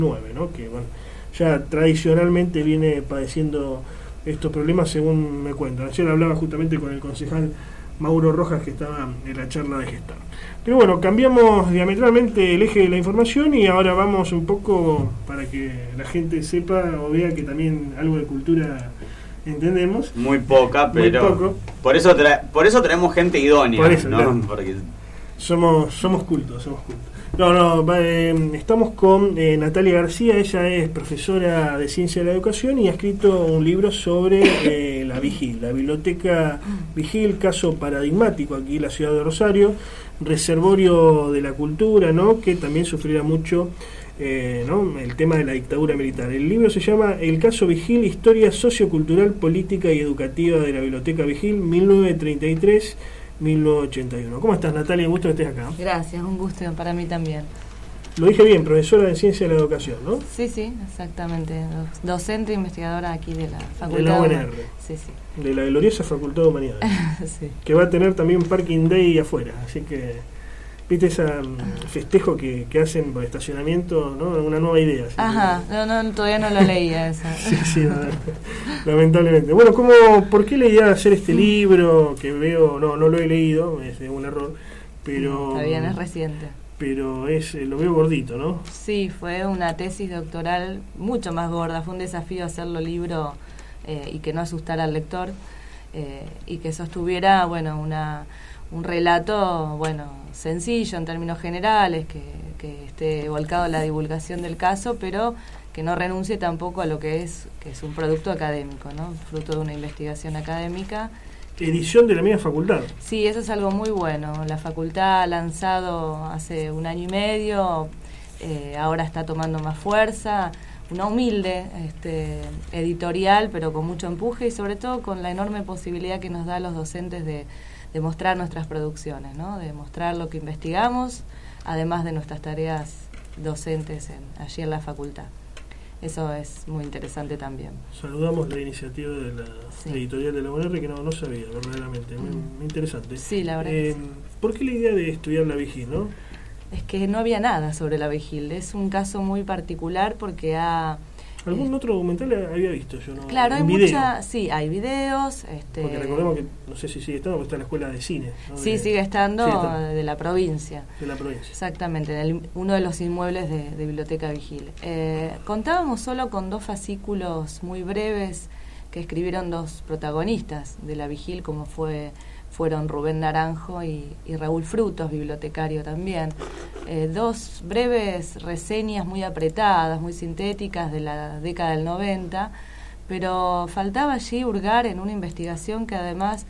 9, ¿no? Que bueno, ya tradicionalmente viene padeciendo estos problemas, según me cuentan. Ayer hablaba justamente con el concejal Mauro Rojas, que estaba en la charla de Gestar. Pero bueno, cambiamos diametralmente el eje de la información y ahora vamos un poco, para que la gente sepa o vea que también algo de cultura entendemos. Muy poca, pero muy poco. Por eso traemos gente idónea, por eso, ¿no? Claro. Porque Somos cultos. Estamos con Natalia García. Ella es profesora de Ciencia de la Educación y ha escrito un libro sobre la Vigil, la Biblioteca Vigil, caso paradigmático aquí en la ciudad de Rosario, reservorio de la cultura, ¿no? Que también sufrirá mucho ¿no? el tema de la dictadura militar. El libro se llama El caso Vigil, historia sociocultural, política y educativa de la Biblioteca Vigil, 1933-1981. ¿Cómo estás, Natalia? Un gusto que estés acá. Gracias, un gusto para mí también. Lo dije bien, profesora de Ciencia de la Educación, ¿no? Sí, exactamente. Docente e investigadora aquí de la Facultad de la UNR. Sí. De la gloriosa Facultad de Humanidades. Sí. Que va a tener también un Parking Day afuera. Así que, viste ese festejo que hacen por estacionamiento, ¿no? Una nueva idea. Ajá, no, todavía no lo leía esa. sí, lamentablemente. Bueno, ¿por qué la idea de hacer este libro? Que veo, no lo he leído, es un error, pero... Está bien, es reciente. Pero lo veo gordito, ¿no? Sí, fue una tesis doctoral mucho más gorda, fue un desafío hacerlo libro y que no asustara al lector y que sostuviera, bueno, un relato, bueno, sencillo en términos generales, que esté volcado a la divulgación del caso, pero que no renuncie tampoco a lo que es un producto académico, ¿no? Fruto de una investigación académica. Edición de la misma facultad. Sí, eso es algo muy bueno. La facultad ha lanzado hace 1 año y medio, ahora está tomando más fuerza, una humilde editorial, pero con mucho empuje y sobre todo con la enorme posibilidad que nos da a los docentes de mostrar nuestras producciones, ¿no? De mostrar lo que investigamos, además de nuestras tareas docentes allí en la facultad. Eso es muy interesante también. Saludamos la iniciativa de la editorial de la UNR, que no sabía, verdaderamente, muy interesante. Sí, la verdad. ¿Por qué la idea de estudiar la Vigil, no? Es que no había nada sobre la Vigil, es un caso muy particular porque ¿Algún otro documental había visto yo? ¿No? Claro, hay hay videos. Porque recordemos que, no sé si sigue estando, porque está en la escuela de cine, ¿no? Sí, sigue estando, de la provincia. De la provincia. Exactamente, en uno de los inmuebles de Biblioteca Vigil. Contábamos solo con 2 fascículos muy breves que escribieron 2 protagonistas de la Vigil, como fueron Rubén Naranjo y Raúl Frutos, bibliotecario también. 2 breves reseñas muy apretadas, muy sintéticas de la década del 90, pero faltaba allí hurgar en una investigación que además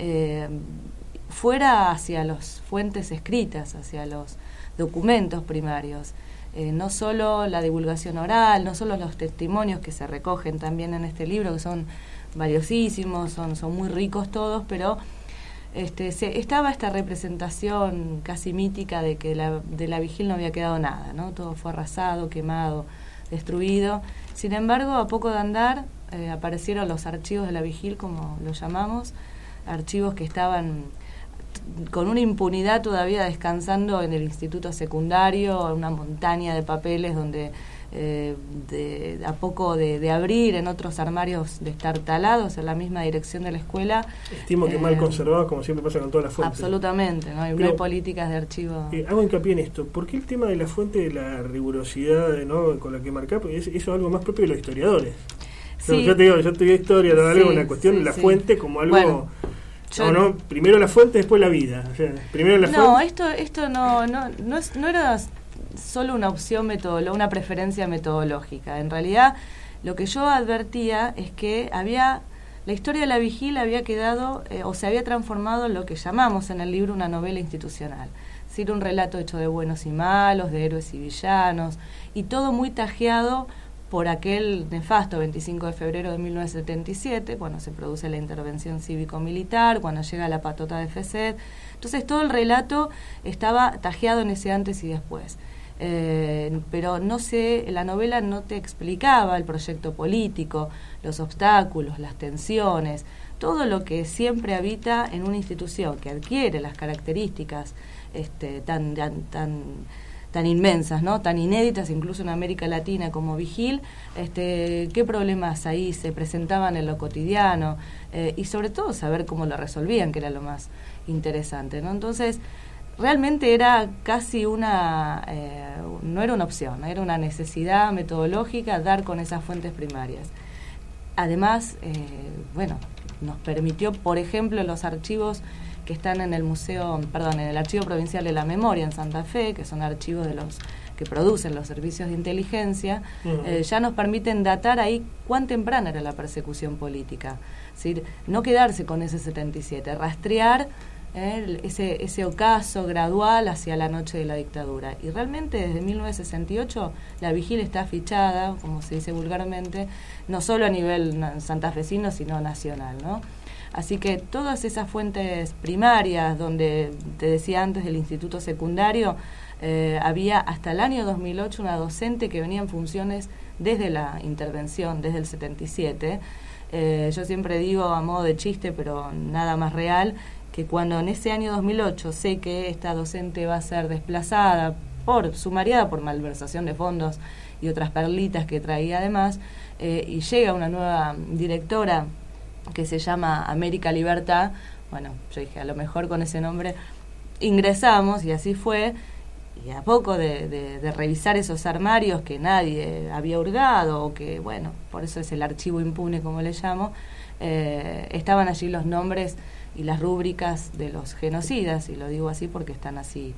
fuera hacia las fuentes escritas, hacia los documentos primarios. No solo la divulgación oral, no solo los testimonios que se recogen también en este libro, que son valiosísimos, son muy ricos todos, pero estaba esta representación casi mítica de que de la Vigil no había quedado nada, ¿no? Todo fue arrasado, quemado, destruido. Sin embargo, a poco de andar aparecieron los archivos de la Vigil, como los llamamos, archivos que estaban con una impunidad todavía descansando en el instituto secundario, una montaña de papeles donde a poco de abrir, en otros armarios destartalados en la misma dirección de la escuela. Estimo que mal conservados, como siempre pasa con todas las fuentes. Absolutamente, no hay políticas de archivo. Hago hincapié en esto. ¿Por qué el tema de la fuente, de la rigurosidad, ¿no? Con la que marcar? Porque eso es algo más propio de los historiadores. Sí. Yo te digo, yo estudié historia, una cuestión de la fuente como algo... Bueno, primero la fuente, después la vida. O sea, primero la fuente. Esto no era solo una opción una preferencia metodológica. En realidad, lo que yo advertía es que la historia de la Vigil había quedado o se había transformado en lo que llamamos en el libro una novela institucional. Es decir, un relato hecho de buenos y malos, de héroes y villanos, y todo muy tajeado por aquel nefasto 25 de febrero de 1977, cuando se produce la intervención cívico-militar, cuando llega la patota de FECED. Entonces todo el relato estaba tajeado en ese antes y después. Pero la novela no te explicaba el proyecto político, los obstáculos, las tensiones, todo lo que siempre habita en una institución que adquiere las características tan tan inmensas, ¿no? Tan inéditas, incluso en América Latina como Vigil, qué problemas ahí se presentaban en lo cotidiano, y sobre todo saber cómo lo resolvían, que era lo más interesante, ¿no? Entonces, realmente era casi no era una opción, era una necesidad metodológica dar con esas fuentes primarias. Además, nos permitió, por ejemplo, los archivos que están en el Archivo Provincial de la Memoria en Santa Fe, que son archivos de los que producen los servicios de inteligencia, ya nos permiten datar ahí cuán temprana era la persecución política. Es decir, no quedarse con ese 77, rastrear ese ocaso gradual hacia la noche de la dictadura. Y realmente desde 1968 la Vigil está fichada, como se dice vulgarmente, no solo a nivel santafesino, sino nacional, ¿no? Así que todas esas fuentes primarias, donde te decía antes del instituto secundario, había hasta el año 2008 una docente que venía en funciones desde la intervención, desde el 77. Yo siempre digo a modo de chiste, pero nada más real, que cuando en ese año 2008 sé que esta docente va a ser desplazada, sumariada por malversación de fondos y otras perlitas que traía además, y llega una nueva directora que se llama América Libertad, bueno, yo dije, a lo mejor con ese nombre ingresamos, y así fue, y a poco de revisar esos armarios que nadie había hurgado, o que, bueno, por eso es el archivo impune, como le llamo, estaban allí los nombres y las rúbricas de los genocidas, y lo digo así porque están así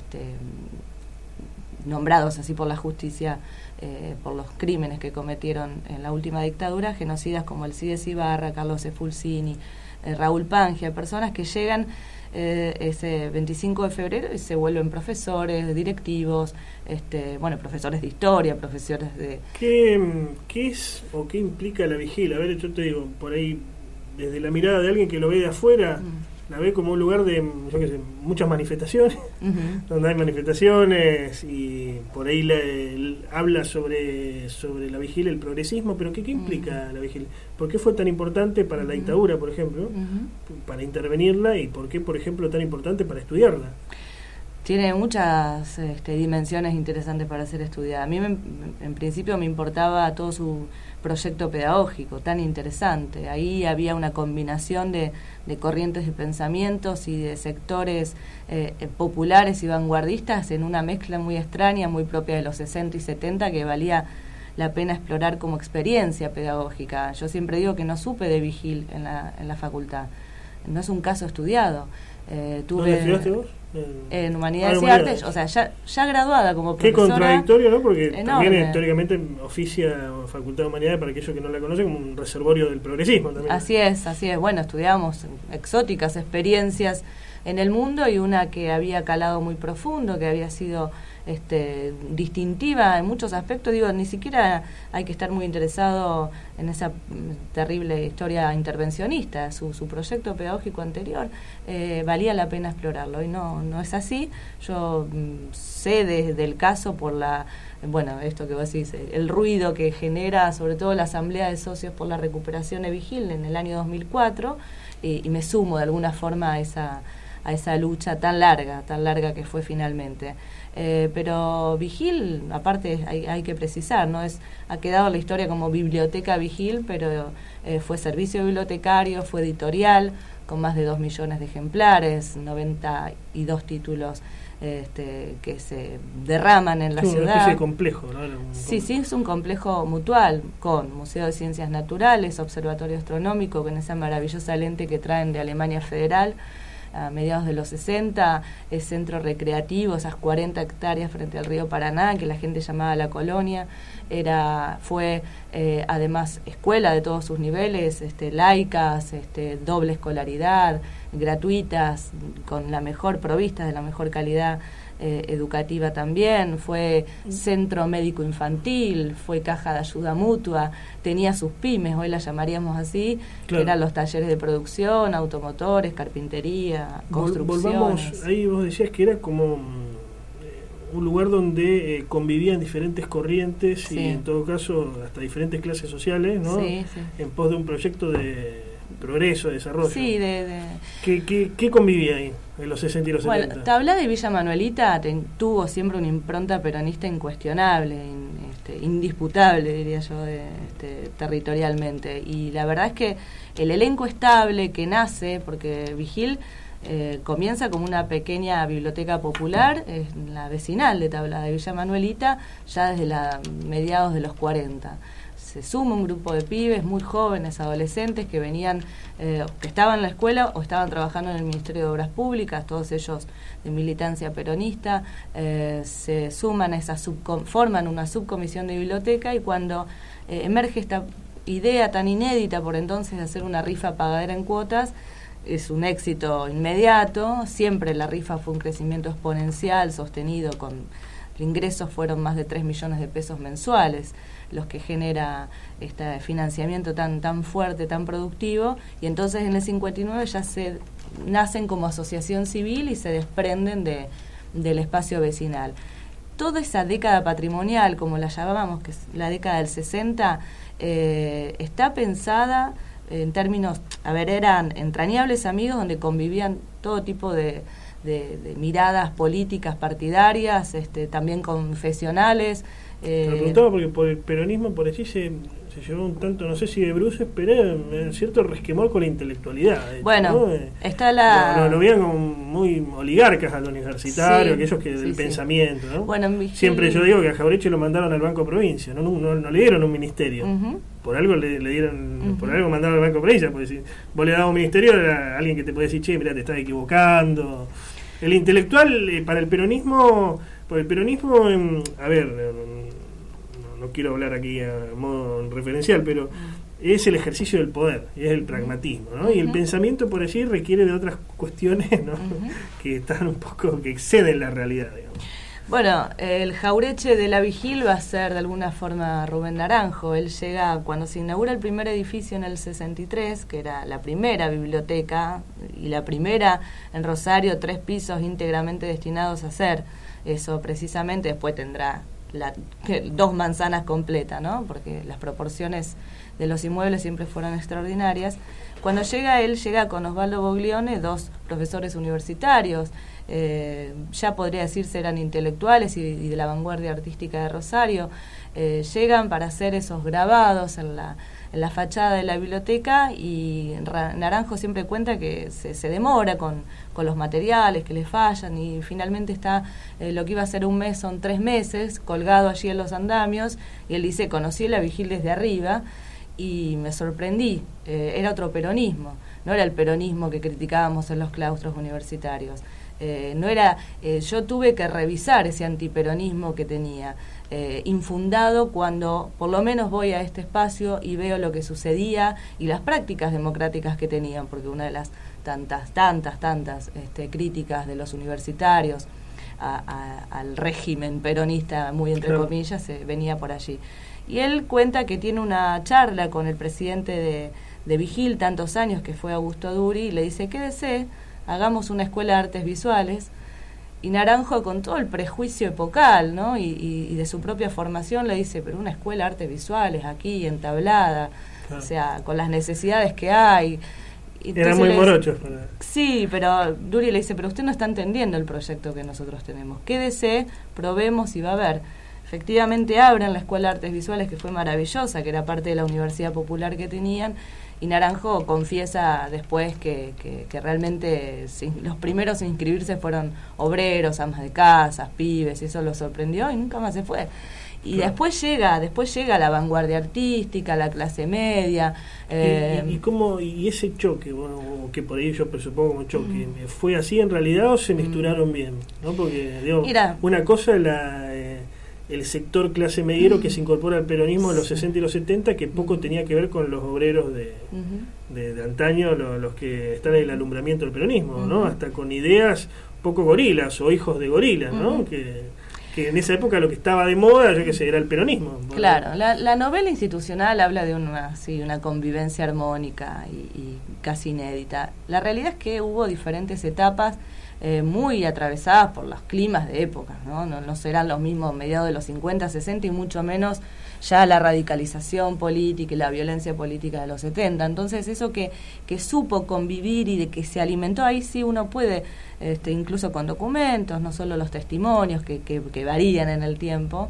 nombrados así por la justicia, por los crímenes que cometieron en la última dictadura, genocidas como Alcides Ibarra, Carlos Efulsini, Raúl Pangia, personas que llegan ese 25 de febrero y se vuelven profesores, directivos, profesores de historia, profesores de... ¿Qué es o qué implica la Vigil? A ver, yo te digo, por ahí, desde la mirada de alguien que lo ve de afuera, la ve como un lugar de, yo qué sé, muchas manifestaciones, donde hay manifestaciones, y por ahí habla sobre la Vigil, el progresismo, pero ¿qué implica la Vigil? ¿Por qué fue tan importante para la dictadura, por ejemplo, para intervenirla, y por qué, por ejemplo, tan importante para estudiarla? Tiene muchas dimensiones interesantes para ser estudiada. A mí en principio me importaba todo su proyecto pedagógico tan interesante. Ahí había una combinación de corrientes de pensamientos y de sectores populares y vanguardistas en una mezcla muy extraña, muy propia de los 60 y 70, que valía la pena explorar como experiencia pedagógica. Yo siempre digo que no supe de Vigil en la facultad. No es un caso estudiado. ¿Dónde estudiaste vos? En Humanidades y Artes, o sea, ya graduada como profesora. Qué contradictorio, ¿no? Porque enorme. También teóricamente oficia Facultad de Humanidades, para aquellos que no la conocen, como un reservorio del progresismo también. Así es. Bueno, estudiamos exóticas experiencias en el mundo, y una que había calado muy profundo, que había sido distintiva en muchos aspectos. Digo, ni siquiera hay que estar muy interesado en esa terrible historia intervencionista. Su proyecto pedagógico anterior valía la pena explorarlo, y no es así. Yo sé del caso por esto que vos decís, el ruido que genera sobre todo la Asamblea de Socios por la Recuperación de Vigil en el año 2004, y me sumo de alguna forma a esa lucha tan larga que fue finalmente. Pero Vigil, aparte hay que precisar, ha quedado la historia como Biblioteca Vigil, pero fue servicio bibliotecario, fue editorial, con más de 2 millones de ejemplares, 92 títulos que se derraman en la ciudad. Una especie de complejo, ¿no? Sí, es un complejo mutual, con Museo de Ciencias Naturales, Observatorio Astronómico, con esa maravillosa lente que traen de Alemania Federal a mediados de los 60, es centro recreativo, esas 40 hectáreas frente al río Paraná, que la gente llamaba La Colonia, fue además escuela de todos sus niveles, laicas, doble escolaridad, gratuitas, con la mejor provista, de la mejor calidad educativa también, fue centro médico infantil, fue caja de ayuda mutua, tenía sus pymes, hoy las llamaríamos así, claro, que eran los talleres de producción, automotores, carpintería, construcciones. Volvamos, ahí vos decías que era como un lugar donde convivían diferentes corrientes, sí, y en todo caso hasta diferentes clases sociales, ¿no? Sí. En pos de un proyecto de progreso, desarrollo. Sí, ¿Qué convivía ahí en los 60 y los 70? Bueno, Tablada y Villa Manuelita tuvo siempre una impronta peronista incuestionable, indisputable, diría yo, territorialmente. Y la verdad es que el elenco estable que nace, porque Vigil comienza como una pequeña biblioteca popular, la vecinal de Tablada de Villa Manuelita, ya desde mediados de los 40. Se suma un grupo de pibes muy jóvenes, adolescentes, que venían, que estaban en la escuela o estaban trabajando en el Ministerio de Obras Públicas, todos ellos de militancia peronista, se suman a forman una subcomisión de biblioteca, y cuando emerge esta idea tan inédita por entonces de hacer una rifa pagadera en cuotas, es un éxito inmediato. Siempre la rifa fue un crecimiento exponencial, sostenido con ingresos, fueron más de 3 millones de pesos mensuales los que genera este financiamiento tan fuerte, tan productivo, y entonces en el 59 ya nacen como asociación civil y se desprenden del espacio vecinal. Toda esa década patrimonial, como la llamábamos, que es la década del 60, está pensada en términos, eran entrañables amigos donde convivían todo tipo de miradas políticas partidarias, también confesionales. Te lo preguntaba porque por el peronismo por allí se llevó un tanto, no sé si de bruces, pero en cierto resquemor con la intelectualidad. Bueno, ¿no? está la... Lo veían como muy oligarcas al universitario, sí, aquellos que del pensamiento, ¿no? Bueno, siempre yo digo que a Jaureche lo mandaron al Banco Provincia, no le dieron un ministerio. Por algo le dieron, por algo mandaron al Banco Provincia, porque si vos le dabas un ministerio era alguien que te podía decir, che, mira, te estás equivocando. El intelectual para el peronismo, no quiero hablar aquí a modo referencial, pero es el ejercicio del poder, es el pragmatismo, ¿no? Y el pensamiento por allí requiere de otras cuestiones, ¿no? Que están un poco, que exceden la realidad, digamos. Bueno, el Jaureche de la Vigil va a ser de alguna forma Rubén Naranjo. Él llega cuando se inaugura el primer edificio en el 63, que era la primera biblioteca y la primera en Rosario, 3 pisos íntegramente destinados a hacer eso precisamente. Después tendrá 2 manzanas completas, ¿no? Porque las proporciones de los inmuebles siempre fueron extraordinarias. Cuando llega él, llega con Osvaldo Boglione, 2 profesores universitarios, ya podría decirse eran intelectuales y de la vanguardia artística de Rosario. Llegan para hacer esos grabados en la fachada de la biblioteca, y Naranjo siempre cuenta que se demora con los materiales, que le fallan, y finalmente está lo que iba a ser un mes, son 3 meses, colgado allí en los andamios, y él dice, conocí la Vigil desde arriba y me sorprendí, era otro peronismo, no era el peronismo que criticábamos en los claustros universitarios. Yo tuve que revisar ese antiperonismo que tenía, infundado, cuando por lo menos voy a este espacio y veo lo que sucedía y las prácticas democráticas que tenían, porque una de las tantas críticas de los universitarios al régimen peronista, muy entre comillas, venía por allí. Y él cuenta que tiene una charla con el presidente de Vigil, tantos años, que fue Augusto Duri, y le dice, quédese, hagamos una escuela de artes visuales. Y Naranjo, con todo el prejuicio epocal, ¿no? y de su propia formación, le dice, pero una escuela de artes visuales aquí en Tablada, o sea, con las necesidades que hay. Eran muy morochos. Sí, pero Duri le dice, pero usted no está entendiendo el proyecto que nosotros tenemos. Quédese, probemos y va a ver. Efectivamente abren la Escuela de Artes Visuales, que fue maravillosa, que era parte de la Universidad Popular que tenían, y Naranjo confiesa después que realmente los primeros en inscribirse fueron obreros, amas de casas, pibes, y eso lo sorprendió y nunca más se fue. Y después llega la vanguardia artística, la clase media. ¿Y ese choque, bueno, que por ahí yo presupongo como choque, fue así en realidad o se misturaron bien? ¿No? Porque, digo, una cosa es el sector clase mediero que se incorpora al peronismo en los 60 y los 70, que poco tenía que ver con los obreros de antaño, los que están en el alumbramiento del peronismo, ¿no? Hasta con ideas poco gorilas o hijos de gorilas, ¿no? Que en esa época lo que estaba de moda, yo qué sé, era el peronismo. Claro, la novela institucional habla de una convivencia armónica y casi inédita. La realidad es que hubo diferentes etapas muy atravesadas por los climas de época, no serán los mismos mediados de los 50, 60 y mucho menos ya la radicalización política y la violencia política de los 70. Entonces eso que supo convivir y de que se alimentó, ahí sí uno puede, incluso con documentos, no solo los testimonios que varían en el tiempo,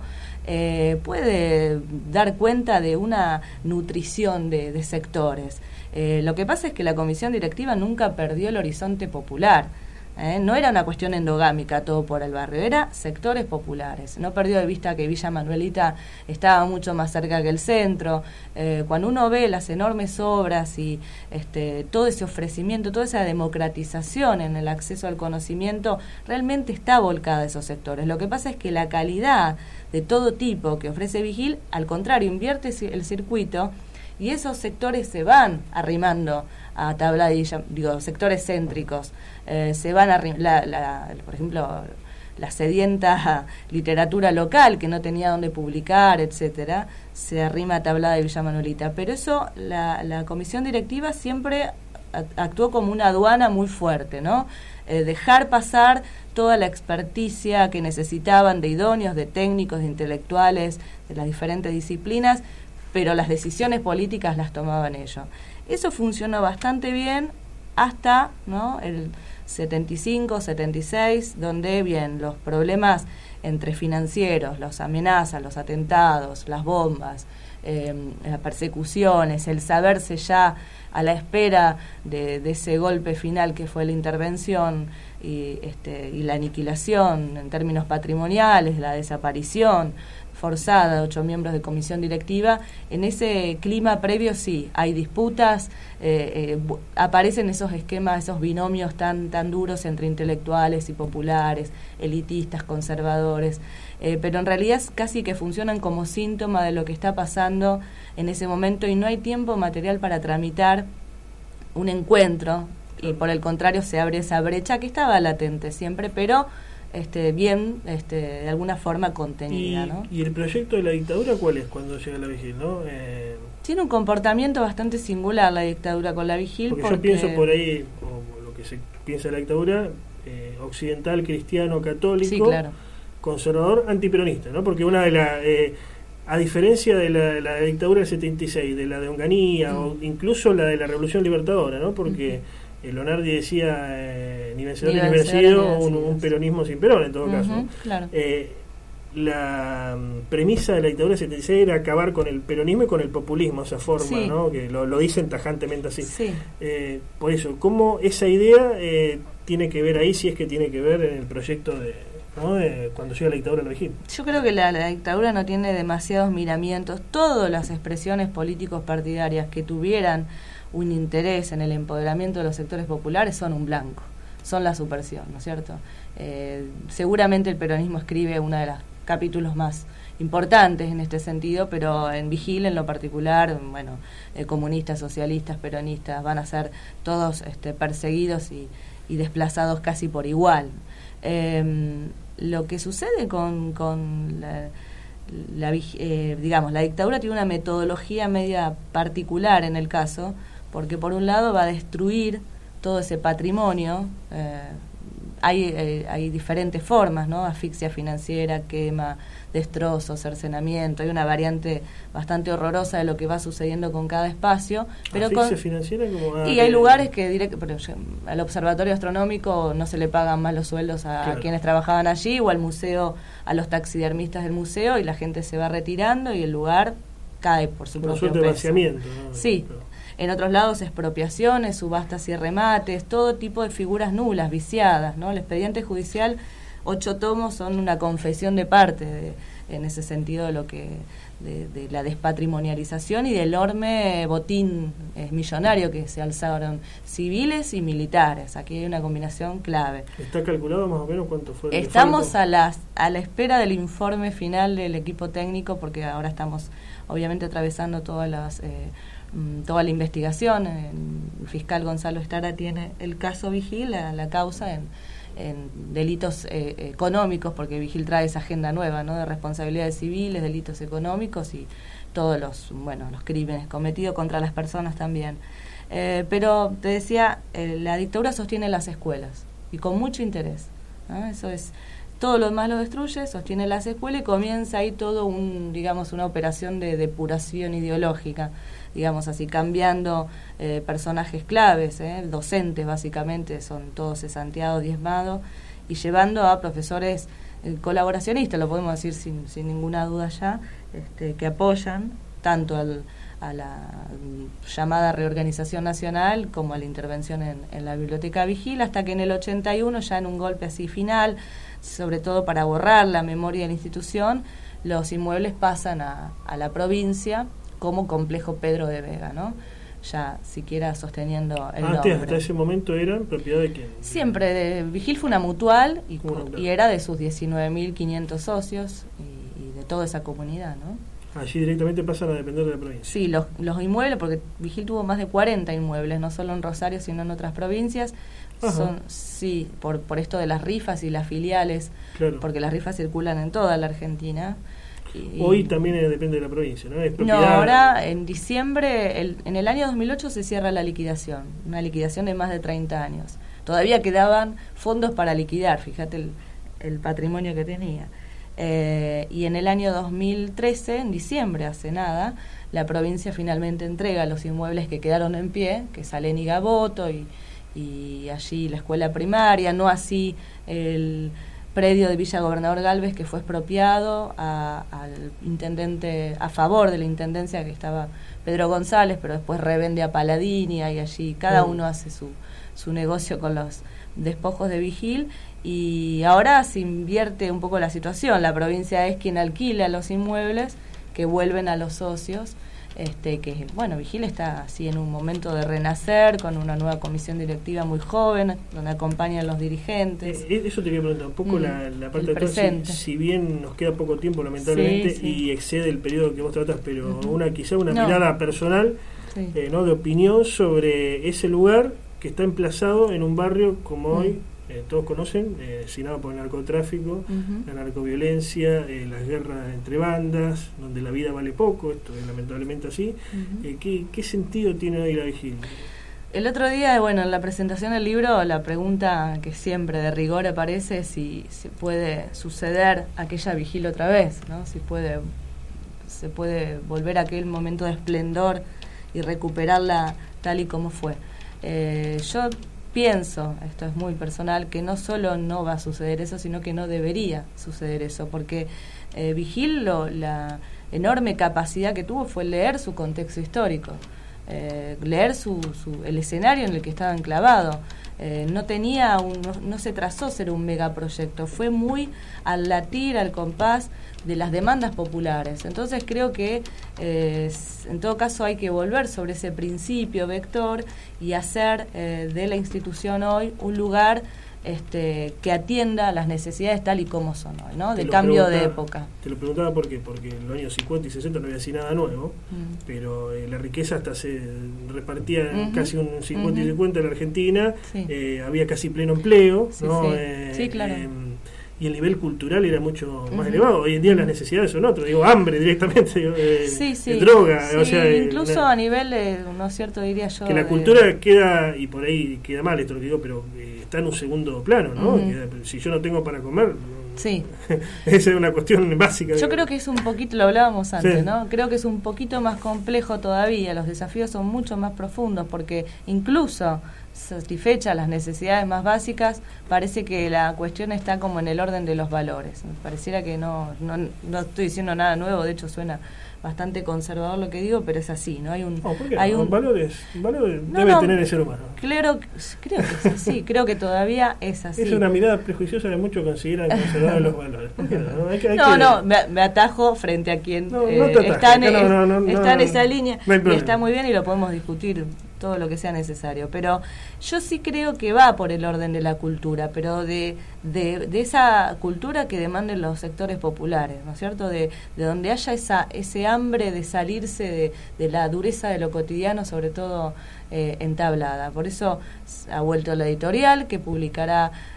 puede dar cuenta de una nutrición de sectores. Lo que pasa es que la comisión directiva nunca perdió el horizonte popular. No era una cuestión endogámica todo por el barrio, era sectores populares. No perdió de vista que Villa Manuelita estaba mucho más cerca que el centro. Cuando uno ve las enormes obras y todo ese ofrecimiento, toda esa democratización en el acceso al conocimiento, realmente está volcada a esos sectores. Lo que pasa es que la calidad de todo tipo que ofrece Vigil, al contrario, invierte el circuito y esos sectores se van arrimando a Tabladilla, sectores céntricos, se van a por ejemplo, la sedienta literatura local que no tenía dónde publicar, etcétera, se arrima a Tablada de Villa Manuelita. Pero eso, la comisión directiva siempre actuó como una aduana muy fuerte, ¿no? Dejar pasar toda la experticia que necesitaban de idóneos, de técnicos, de intelectuales, de las diferentes disciplinas, pero las decisiones políticas las tomaban ellos. Eso funcionó bastante bien hasta, ¿no?, el 75, 76, donde bien los problemas entre financieros, las amenazas, los atentados, las bombas, las persecuciones, el saberse ya a la espera de ese golpe final que fue la intervención y la aniquilación en términos patrimoniales, la desaparición forzada de 8 miembros de comisión directiva. En ese clima previo sí, hay disputas, aparecen esos esquemas, esos binomios tan duros entre intelectuales y populares, elitistas, conservadores, pero en realidad casi que funcionan como síntoma de lo que está pasando en ese momento y no hay tiempo material para tramitar un encuentro y por el contrario se abre esa brecha que estaba latente siempre, pero de alguna forma contenida, ¿no? ¿Y el proyecto de la dictadura cuál es cuando llega la Vigil, no? Tiene un comportamiento bastante singular la dictadura con la Vigil. Porque yo pienso por ahí, o lo que se piensa de la dictadura, occidental, cristiano, católico, sí, claro, conservador, antiperonista, ¿no? Porque una de las... a diferencia de la dictadura del 76, de la de Onganía, o incluso la de la Revolución Libertadora, ¿no? Porque... Leonardi decía ni vencedor ni vencido, un peronismo sin Perón en todo caso. Claro. La premisa de la dictadura del 76 era acabar con el peronismo y con el populismo, esa forma, sí, ¿no? Que lo dicen tajantemente así. Sí. Por eso, ¿cómo esa idea tiene que ver ahí, si es que tiene que ver en el proyecto de cuando llega la dictadura a la Vigil? Yo creo que la dictadura no tiene demasiados miramientos. Todas las expresiones políticos partidarias que tuvieran un interés en el empoderamiento de los sectores populares son un blanco, son la subversión, ¿no es cierto? Seguramente el peronismo escribe uno de los capítulos más importantes en este sentido, pero en Vigil en lo particular, bueno, comunistas, socialistas, peronistas van a ser todos perseguidos y desplazados casi por igual. Lo que sucede con la dictadura tiene una metodología media particular en el caso, porque por un lado va a destruir todo ese patrimonio. Hay diferentes formas, ¿no? Asfixia financiera, quema, destrozo, cercenamiento. Hay una variante bastante horrorosa de lo que va sucediendo con cada espacio. Pero ¿Asfixia financiera? Y hay lugares que al observatorio astronómico no se le pagan más los sueldos a quienes trabajaban allí, o al museo, a los taxidermistas del museo, y la gente se va retirando y el lugar cae por su propio peso. Vaciamiento, ¿no? Sí. En otros lados, expropiaciones, subastas y remates, todo tipo de figuras nulas, viciadas, ¿no? El expediente judicial, 8 tomos, son una confesión de parte en ese sentido de la despatrimonialización y del enorme botín millonario que se alzaron civiles y militares. Aquí hay una combinación clave. ¿Está calculado más o menos cuánto fue? Estamos a la espera del informe final del equipo técnico, porque ahora estamos obviamente atravesando toda la investigación. El fiscal Gonzalo Estara tiene el caso Vigil, la causa en delitos económicos, porque Vigil trae esa agenda nueva, ¿no? De responsabilidades civiles, delitos económicos y todos los crímenes cometidos contra las personas también. Pero te decía, la dictadura sostiene las escuelas. y con mucho interés, ¿no? Eso es, todo lo demás lo destruye, sostiene las escuelas y comienza ahí todo una operación de depuración ideológica, digamos así, cambiando personajes claves, docentes básicamente, son todos cesanteados, diezmados, y llevando a profesores colaboracionistas, lo podemos decir sin ninguna duda ya, que apoyan tanto a la llamada reorganización nacional como a la intervención en la Biblioteca Vigil, hasta que en el 81, ya en un golpe así final, sobre todo para borrar la memoria de la institución, los inmuebles pasan a la provincia como Complejo Pedro de Vega, ¿no? Ya siquiera sosteniendo el nombre. Hasta ese momento eran propiedad de quién? Siempre, Vigil fue una mutual y era de sus 19.500 socios y de toda esa comunidad, ¿no? Allí directamente pasan a depender de la provincia. Sí, los inmuebles, porque Vigil tuvo más de 40 inmuebles, no solo en Rosario, sino en otras provincias. Son, sí, por esto de las rifas y las filiales, claro, porque las rifas circulan en toda la Argentina. Hoy también depende de la provincia, ¿no? No, ahora en diciembre, en el año 2008 se cierra la liquidación, una liquidación de más de 30 años. Todavía quedaban fondos para liquidar, fíjate el patrimonio que tenía. Y en el año 2013, en diciembre, hace nada, la provincia finalmente entrega los inmuebles que quedaron en pie, que es Alén y Gaboto, y allí la escuela primaria, no así el predio de Villa Gobernador Galvez, que fue expropiado al intendente, a favor de la intendencia que estaba Pedro González, pero después revende a Paladini, y allí cada uno hace su negocio con los despojos de Vigil, y ahora se invierte un poco la situación. La provincia es quien alquila los inmuebles que vuelven a los socios, que bueno, Vigil está así en un momento de renacer, con una nueva comisión directiva muy joven, donde acompañan los dirigentes. Eso te quería preguntar, un poco la parte de todo, si bien nos queda poco tiempo lamentablemente, sí. Y excede el periodo que vos tratás, pero quizá una mirada personal, ¿no? De opinión sobre ese lugar que está emplazado en un barrio como hoy, todos conocen, asignado por el narcotráfico, la narcoviolencia, las guerras entre bandas, donde la vida vale poco, esto es lamentablemente así. ¿Qué sentido tiene hoy la Vigil? El otro día, bueno, en la presentación del libro, la pregunta que siempre de rigor aparece es si se puede suceder aquella Vigil otra vez, ¿no? Si se puede volver a aquel momento de esplendor y recuperarla tal y como fue. Yo pienso, esto es muy personal, que no solo no va a suceder eso, sino que no debería suceder eso, porque Vigil, la enorme capacidad que tuvo fue leer su contexto histórico, leer el escenario en el que estaba enclavado. No se trazó ser un megaproyecto, fue muy al latir, al compás de las demandas populares. Entonces creo que en todo caso hay que volver sobre ese principio vector y hacer de la institución hoy un lugar que atienda a las necesidades tal y como son hoy, ¿no? De cambio de época. Te lo preguntaba porque en los años 50 y 60 no había así nada nuevo, pero la riqueza hasta se repartía casi un 50 y 50 en la Argentina, había casi pleno empleo, ¿no? Sí, claro. Y el nivel cultural era mucho más elevado. Hoy en día las necesidades son otras, hambre directamente, droga. Sí, o sea, incluso a nivel, ¿no es cierto, diría yo? Que la cultura queda, y por ahí queda mal esto lo que digo, pero está en un segundo plano, ¿no? Si yo no tengo para comer, esa es una cuestión básica. Yo creo que es un poquito, lo hablábamos antes, ¿no? Creo que es un poquito más complejo todavía, los desafíos son mucho más profundos, porque incluso satisfechas las necesidades más básicas, parece que la cuestión está como en el orden de los valores. Pareciera que no estoy diciendo nada nuevo, de hecho suena bastante conservador lo que digo, pero es así, ¿no? Hay un valores debe tener el ser humano. Creo que es así, creo que todavía es así. Es una mirada prejuiciosa de muchos consideran conservar los valores. ¿Por qué no? Me atajo frente a quien está en esa línea y está muy bien y lo podemos discutir todo lo que sea necesario, pero yo sí creo que va por el orden de la cultura, pero de esa cultura que demanden los sectores populares, ¿no es cierto? De donde haya ese hambre de salirse de la dureza de lo cotidiano, sobre todo entablada. Por eso ha vuelto la editorial, que publicará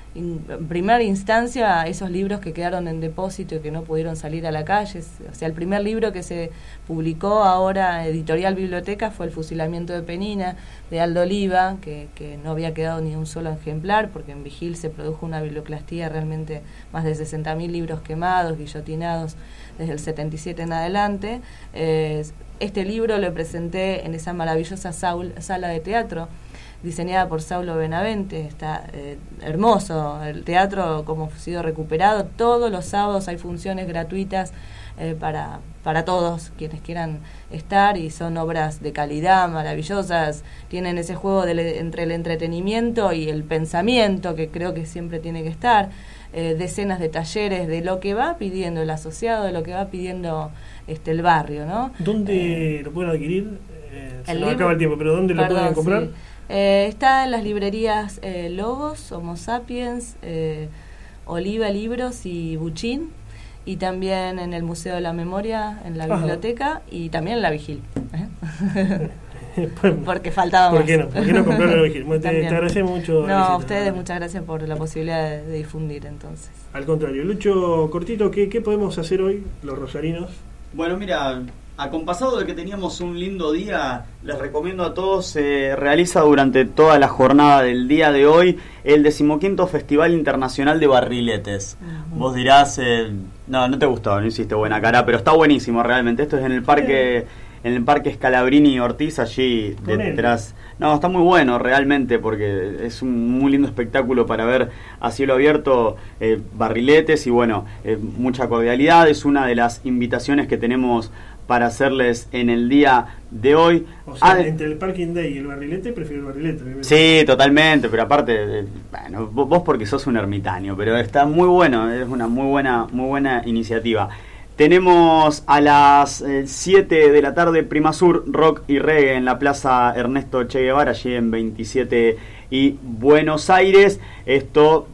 en primera instancia esos libros que quedaron en depósito y que no pudieron salir a la calle. O sea, el primer libro que se publicó ahora, Editorial Biblioteca, fue El fusilamiento de Penina, de Aldo Oliva, que no había quedado ni un solo ejemplar, porque en Vigil se produjo una biblioclastía, realmente más de 60.000 libros quemados, guillotinados, desde el 77 en adelante. Este libro lo presenté en esa maravillosa sala de teatro, diseñada por Saulo Benavente. Está hermoso el teatro, como ha sido recuperado. Todos los sábados hay funciones gratuitas para todos quienes quieran estar, y son obras de calidad maravillosas. Tienen ese juego entre el entretenimiento y el pensamiento, que creo que siempre tiene que estar. Decenas de talleres de lo que va pidiendo el asociado, de lo que va pidiendo el barrio, ¿no? ¿Dónde lo pueden adquirir? Se nos acaba el tiempo, pero ¿dónde lo pueden comprar? Sí. Está en las librerías Logos, Homo Sapiens, Oliva Libros y Buchín, y también en el Museo de la Memoria, en la biblioteca, y también en la Vigil. Porque faltaba ¿Por qué no? ¿Por qué no comprarlo en la Vigil? Te agradecemos mucho. No, a ustedes muchas gracias por la posibilidad de difundir entonces. Al contrario. Lucho, cortito, ¿qué podemos hacer hoy los rosarinos? Bueno, mira, acompasado de que teníamos un lindo día, les recomiendo a todos, se realiza durante toda la jornada del día de hoy el 15º Festival Internacional de Barriletes. Vos dirás, no te gustó, no hiciste buena cara, pero está buenísimo realmente. Esto es en el Parque Scalabrini Ortiz, allí detrás. No, está muy bueno realmente, porque es un muy lindo espectáculo para ver a cielo abierto, barriletes, y bueno, mucha cordialidad. Es una de las invitaciones que tenemos para hacerles en el día de hoy. O sea, entre el Parking Day y el barrilete, prefiero el barrilete. Sí, totalmente, pero aparte, bueno, vos porque sos un ermitaño, pero está muy bueno, es una muy buena iniciativa. Tenemos a las 7 de la tarde Prima Sur, Rock y Reggae en la Plaza Ernesto Che Guevara, allí en 27 y Buenos Aires. Esto